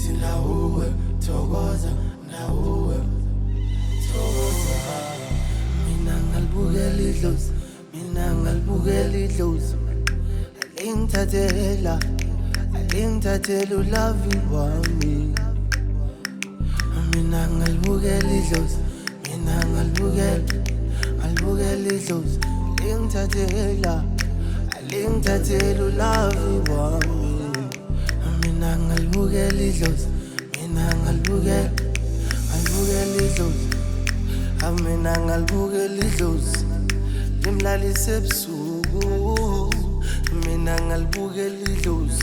ngithi nawuwe thokoza nawuwe thokoza mina ngalibukela idlozi mina ngalibukela idlozi alingithathela ulavi wami mina ngalibukela idlozi mina ngalibukela idlozi alingithathela ulavi wami mina ngalibukela idlozi mina ngalibukela idlozi mina ngalibukela idlozi limlalise ebusuku mina ngalibukela idlozi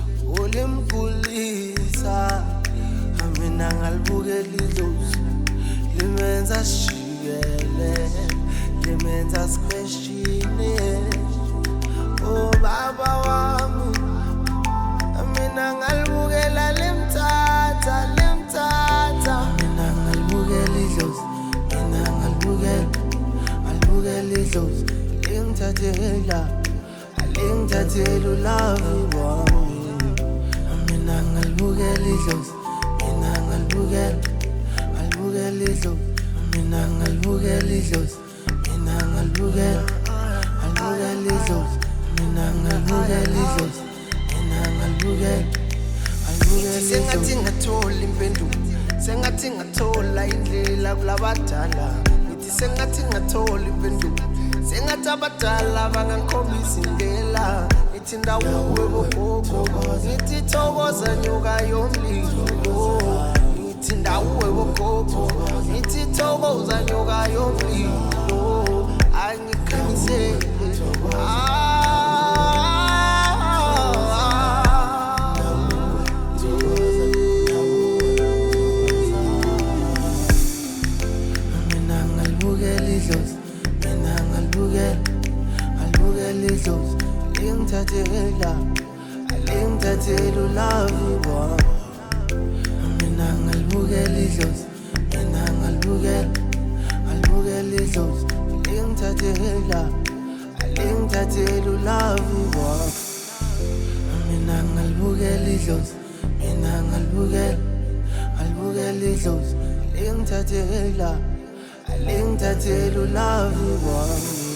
ulimgulisa mina ngalibukela idlozi limenza sishiyele limenza sikweshine oh baba wami mina ngalibukela limthatha mina ngalibukela idlozi mina ngalibukela idlozi alingithathela ulavi wami mina ngalibukela idlozi mina ngalibukela idlozi mina ngalibukela idlozi mina ngalibukela idlozi mina ngalibukela idlozi mina ngalibukela sengathi ngathola impendulo sengathi ngathola indlela kulabadala ngithi sengathi ngathola impendulo sengathi abadala bangangikhombisa indlela ngithi ndawuwe bogogo ngithi thokoza nyoka yomlilo ngithi ndawuwe bogogo ngithi thokoza nyoka yomlilo angikhaniseki mina ngalibukela idlozi mina ngalibukela idlozi alingithathela ulavi wami mina ngalibukela idlozi mina ngalibukela idlozi alingithathela ulavi wami mina ngalibukela idlozi mina ngalibukela idlozi alingithathela ulavi wami